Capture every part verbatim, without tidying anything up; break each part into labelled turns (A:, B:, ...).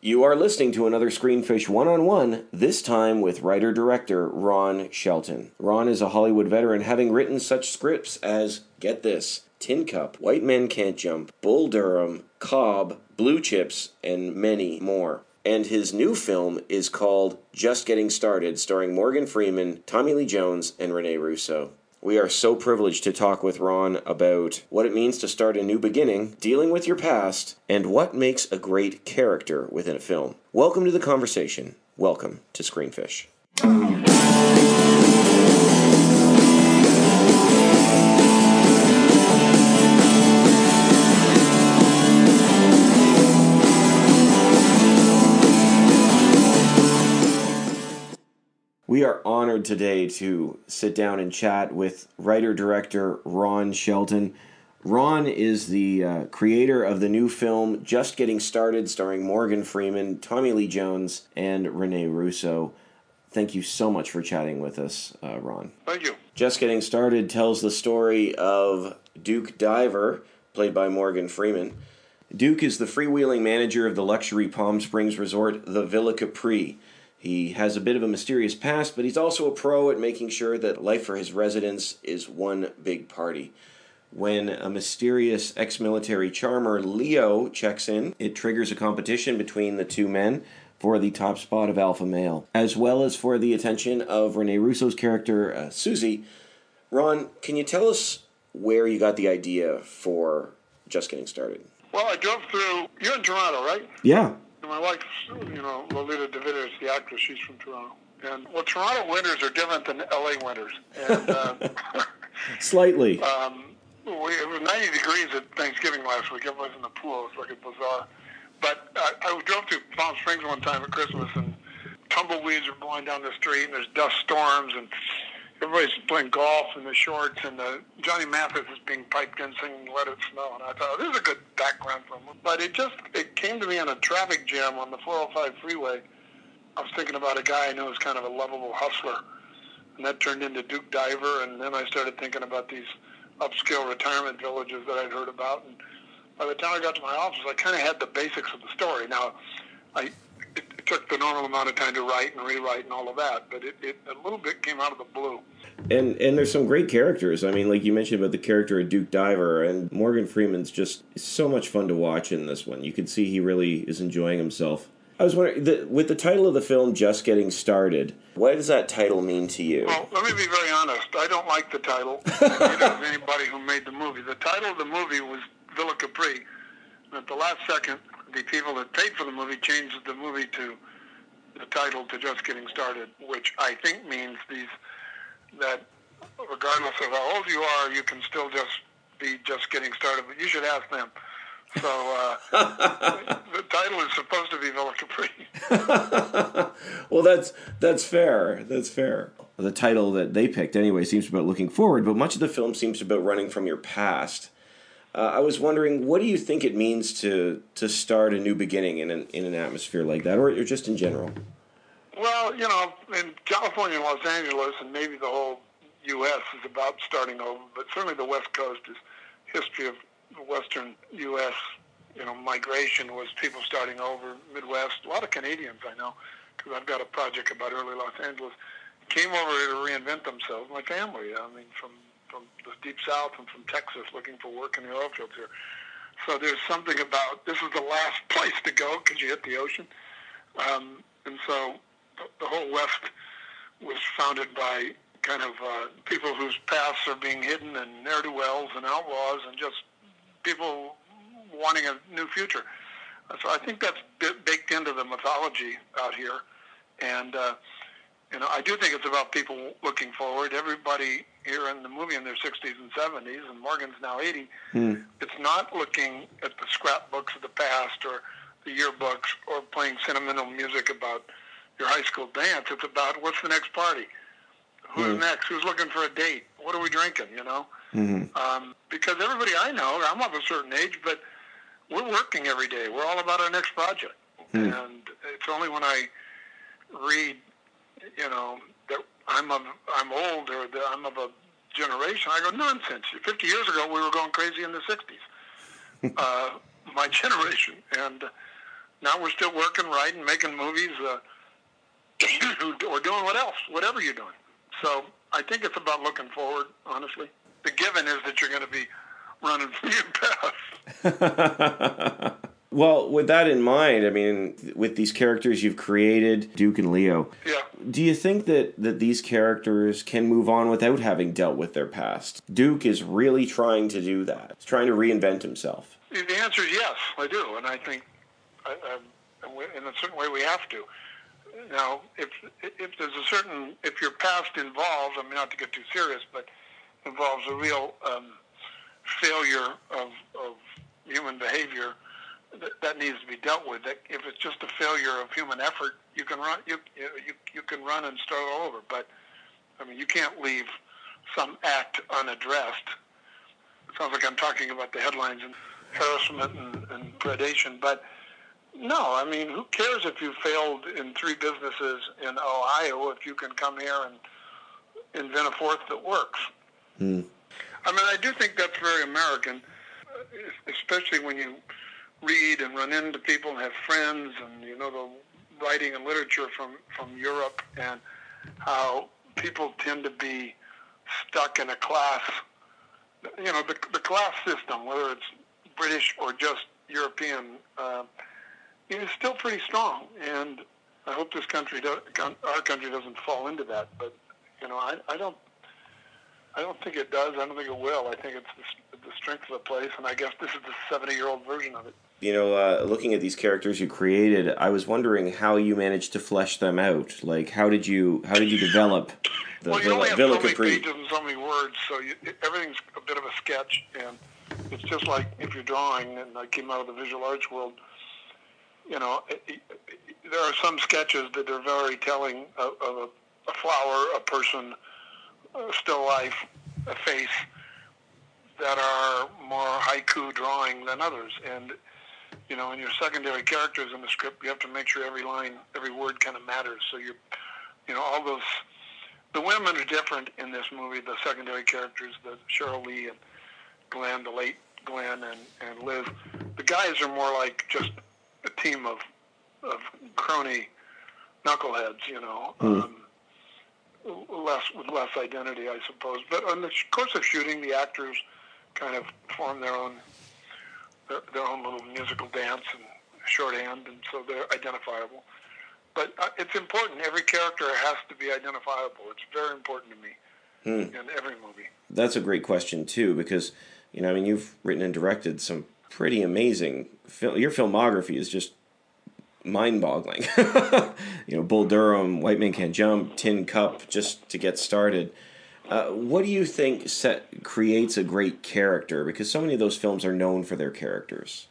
A: You are listening to another Screenfish one-on-one, this time with writer-director Ron Shelton. Ron is a Hollywood veteran, having written such scripts as, get this, Tin Cup, White Men Can't Jump, Bull Durham, Cobb, Blue Chips, and many more. And his new film is called Just Getting Started, starring Morgan Freeman, Tommy Lee Jones, and Rene Russo. We are so privileged to talk with Ron about what it means to start a new beginning, dealing with your past, and what makes a great character within a film. Welcome to the conversation. Welcome to Screenfish. We are honored today to sit down and chat with writer-director Ron Shelton. Ron is the uh, creator of the new film Just Getting Started, starring Morgan Freeman, Tommy Lee Jones, and Rene Russo. Thank you so much for chatting with us, uh, Ron.
B: Thank you.
A: Just Getting Started tells the story of Duke Diver, played by Morgan Freeman. Duke is the freewheeling manager of the luxury Palm Springs resort, the Villa Capri. He has a bit of a mysterious past, but he's also a pro at making sure that life for his residents is one big party. When a mysterious ex-military charmer, Leo, checks in, it triggers a competition between the two men for the top spot of alpha male, as well as for the attention of Rene Russo's character, uh, Susie. Ron, can you tell us where you got the idea for Just Getting Started?
B: Well, I drove through... You're in Toronto, right?
A: Yeah.
B: My wife, you know, Lolita Davida is the actress. She's from Toronto. And, well, Toronto winters are different than L A winters. And, uh,
A: Slightly.
B: Um, we, it was ninety degrees at Thanksgiving last week. Everybody's in the pool. It's like a bizarre. But I, I drove through Palm Springs one time at Christmas, and tumbleweeds are blowing down the street, and there's dust storms, and everybody's playing golf in the shorts, and uh, Johnny Mathis is being piped in singing Let It Snow. And I thought, oh, this is a good background for him. But it just, it came to me on a traffic jam on the four oh five freeway. I was thinking about a guy I knew was kind of a lovable hustler. And that turned into Duke Diver. And then I started thinking about these upscale retirement villages that I'd heard about. And by the time I got to my office, I kind of had the basics of the story. Now, I... It, it took the normal amount of time to write and rewrite and all of that, but it, it a little bit came out of the blue.
A: And and there's some great characters. I mean, like you mentioned about the character of Duke Diver, and Morgan Freeman's just so much fun to watch in this one. You can see he really is enjoying himself. I was wondering, the, with the title of the film, Just Getting Started, what does that title mean to you?
B: Well, let me be very honest. I don't like the title. Neither does anybody who made the movie. The title of the movie was Villa Capri, and at the last second, the people that paid for the movie changed the movie to the title to Just Getting Started, which I think means these that regardless of how old you are, you can still just be just getting started, but you should ask them. So uh, the title is supposed to be Villa Capri.
A: Well, that's that's fair. That's fair. The title that they picked anyway seems about looking forward, but much of the film seems about running from your past. Uh, I was wondering, what do you think it means to to start a new beginning in an in an atmosphere like that, or, or just in general?
B: Well, you know, in California and Los Angeles, and maybe the whole U S is about starting over, but certainly the West Coast is history of the Western U S, you know, migration was people starting over, Midwest. A lot of Canadians I know, because I've got a project about early Los Angeles, came over here to reinvent themselves. My family, I mean, from from the Deep South and from Texas looking for work in the oil fields here. So there's something about, this is the last place to go because you hit the ocean. Um, and so the, the whole West was founded by kind of uh, people whose pasts are being hidden and ne'er-do-wells and outlaws and just people wanting a new future. So I think that's baked into the mythology out here. And, uh, you know, I do think it's about people looking forward. Everybody here in the movie in their sixties and seventies, and Morgan's now eighty, mm. It's not looking at the scrapbooks of the past or the yearbooks or playing sentimental music about your high school dance. It's about what's the next party? Who's mm. next? Who's looking for a date? What are we drinking, you know? Mm-hmm. Um, because everybody I know, I'm of a certain age, but we're working every day. We're all about our next project. Mm. And it's only when I read, you know, that I'm of, I'm old or that I'm of a generation, I go, nonsense. fifty years ago, we were going crazy in the sixties. uh, my generation. And now we're still working, writing, making movies, uh, or doing what else, whatever you're doing. So I think it's about looking forward, honestly. The given is that you're going to be running from your past.
A: Well, with that in mind, I mean, with these characters you've created, Duke and Leo,
B: yeah.
A: do you think that, that these characters can move on without having dealt with their past? Duke is really trying to do that. He's trying to reinvent himself.
B: The answer is yes, I do, and I think I, I, in a certain way we have to. Now, if if there's a certain, if your past involves, I mean, not to get too serious, but involves a real um, failure of, of human behavior, that, that needs to be dealt with. That if it's just a failure of human effort, you can run you you you can run and start all over. But I mean, you can't leave some act unaddressed. It sounds like I'm talking about the headlines and harassment and, and predation, but no, I mean, who cares if you failed in three businesses in Ohio if you can come here and invent a fourth that works?
A: Hmm.
B: I mean, I do think that's very American, especially when you read and run into people and have friends and you know the writing and literature from, from Europe and how people tend to be stuck in a class, you know, the, the class system, whether it's British or just European, uh, is still pretty strong. And I hope this country, do, our country doesn't fall into that. But, you know, I, I don't I don't think it does. I don't think it will. I think it's the, the strength of the place, and I guess this is the seventy-year-old version of it.
A: You know, uh, looking at these characters you created, I was wondering how you managed to flesh them out. Like, how did you how did you develop the
B: well, you
A: Villa,
B: only have
A: Villa
B: so many
A: Capri?
B: pages and so many words, so you, it, everything's a bit of a sketch, and it's just like if you're drawing, and I came out of the visual arts world, you know, it, it, there are some sketches that are very telling of, of a, a flower, a person, a still life, a face, that are more haiku drawing than others. And, you know, in your secondary characters in the script, you have to make sure every line, every word kind of matters. So you, you know, all those, the women are different in this movie, the secondary characters, the Cheryl Lee and Glenn, the late Glenn and, and Liz. The guys are more like just a team of, of crony knuckleheads, you know, mm. um, less with less identity, I suppose. But in the course of shooting, the actors kind of form their own their, their own little musical dance and shorthand, and so they're identifiable. But uh, it's important. Every character has to be identifiable. It's very important to me hmm. in every movie. That's
A: a great question too, because you know, I mean, you've written and directed some pretty amazing film. Your filmography is just mind-boggling. You know, Bull Durham, White Man Can't Jump, Tin Cup, just to get started. Uh, what do you think set creates a great character? Because so many of those films are known for their characters.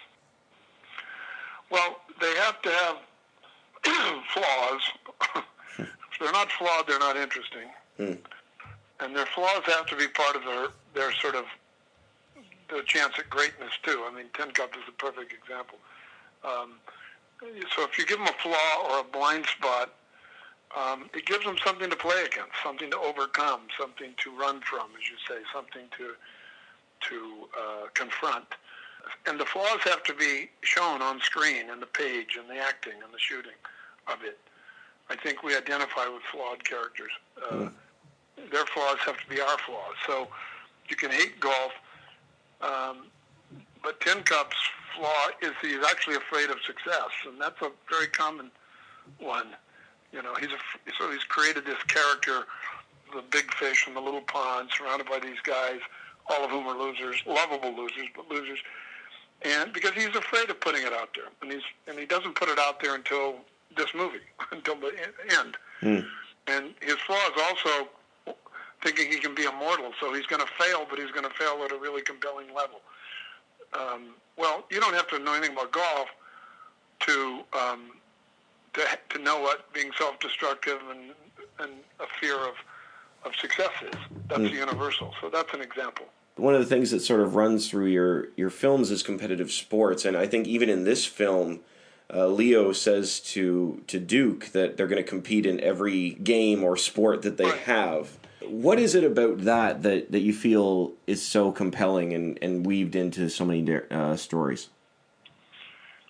B: Well, they have to have flaws. If they're not flawed, they're not interesting. Hmm. And their flaws have to be part of their, their sort of their chance at greatness, too. I mean, Tin Cup is a perfect example. Um, so if you give them a flaw or a blind spot, um, it gives them something to play against, something to overcome, something to run from, as you say, something to to uh, confront. And the flaws have to be shown on screen, in the page, in the acting, and the shooting of it. I think we identify with flawed characters. Uh, mm. Their flaws have to be our flaws. So you can hate golf, um, but Tin Cup's flaw is he's actually afraid of success, and that's a very common one. You know, he's a, so he's created this character, the big fish in the little pond, surrounded by these guys, all of whom are losers, lovable losers, but losers. And because he's afraid of putting it out there, and he's and he doesn't put it out there until this movie, until the end. Mm. And his flaw is also thinking he can be immortal, so he's going to fail, but he's going to fail at a really compelling level. Um, well, you don't have to know anything about golf to um, to to know what being self-destructive and and a fear of of success is. That's mm. universal. So that's an example.
A: One of the things that sort of runs through your, your films is competitive sports, and I think even in this film, uh, Leo says to to Duke that they're going to compete in every game or sport that they
B: right.
A: have. What is it about that that, that you feel is so compelling and, and weaved into so many uh, stories?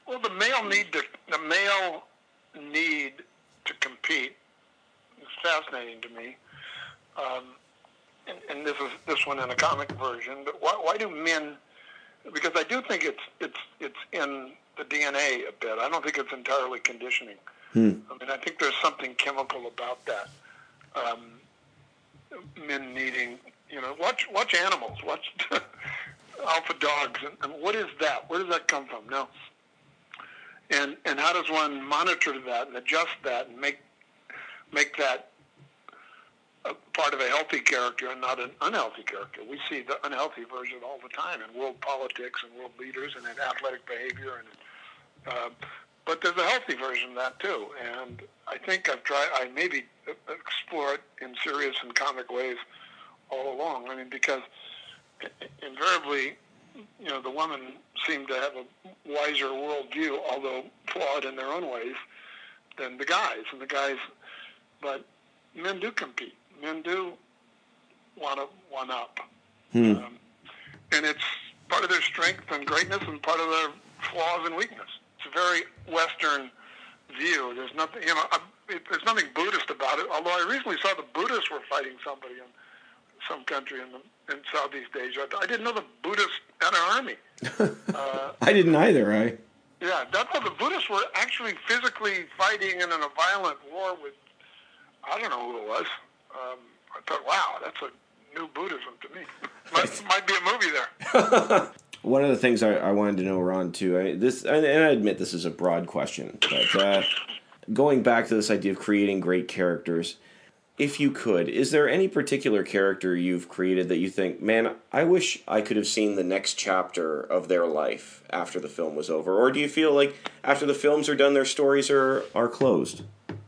B: Well, the male need to the male need to compete is fascinating to me. Um, and, and this is this one in a comic version. But why, why do men? Because I do think it's it's it's in the D N A a bit. I don't think it's entirely conditioning.
A: Hmm.
B: I mean, I think there's something chemical about that. Um, men needing, you know, watch watch animals, watch alpha dogs, and, and what is that? Where does that come from? Now, and and how does one monitor that and adjust that and make make that a part of a healthy character and not an unhealthy character? We see the unhealthy version all the time in world politics and world leaders and in athletic behavior, and uh, but there's a healthy version of that too. And I think I've tried. I maybe explore it in serious and comic ways all along. I mean, because invariably, you know, the women seem to have a wiser worldview, although flawed in their own ways, than the guys. And the guys, but men do compete. Men do want to one up,
A: hmm.
B: um, and it's part of their strength and greatness, and part of their flaws and weakness. It's a very Western view. There's nothing, you know, it, there's nothing Buddhist about it. Although I recently saw the Buddhists were fighting somebody in some country in, the, in Southeast Asia. I didn't know the Buddhists had an army. Uh,
A: I didn't either. I
B: yeah, that's how the Buddhists were actually physically fighting in a violent war with, I don't know who it was. Um, I thought, wow, that's a new Buddhism to me. might, might be a movie there.
A: One of the things I, I wanted to know, Ron, too, I, this, and, and I admit this is a broad question, but uh, going back to this idea of creating great characters, if you could, is there any particular character you've created that you think, man, I wish I could have seen the next chapter of their life after the film was over? Or do you feel like after the films are done, their stories are, are closed?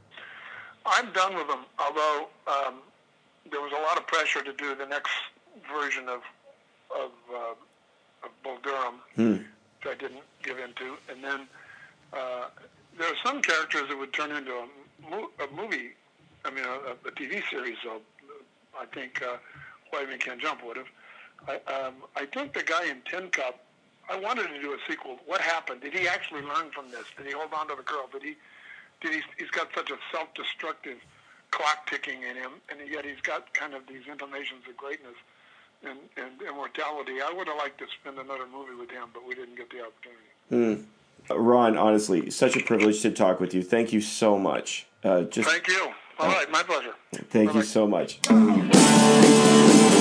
B: I'm done with them, although um, there was a lot of pressure to do the next version of of, uh, of Bull Durham,
A: Hmm.
B: which I didn't give into. And then uh, there are some characters that would turn into a, mo- a movie, I mean, a, a T V series. So I think uh, White Man Can't Jump would have. I, um, I think the guy in Tin Cup, I wanted to do a sequel. What happened? Did he actually learn from this? Did he hold on to the girl? Did he? Did he? He's got such a self-destructive clock ticking in him, and yet he's got kind of these intimations of greatness and, and immortality. I would have liked to spend another movie with him, but we didn't get the opportunity.
A: Hmm. Ron, honestly, such a privilege to talk with you. Thank you so much. Uh, just
B: Thank you. All uh, right, my pleasure.
A: Thank
B: Bye-bye.
A: you so much.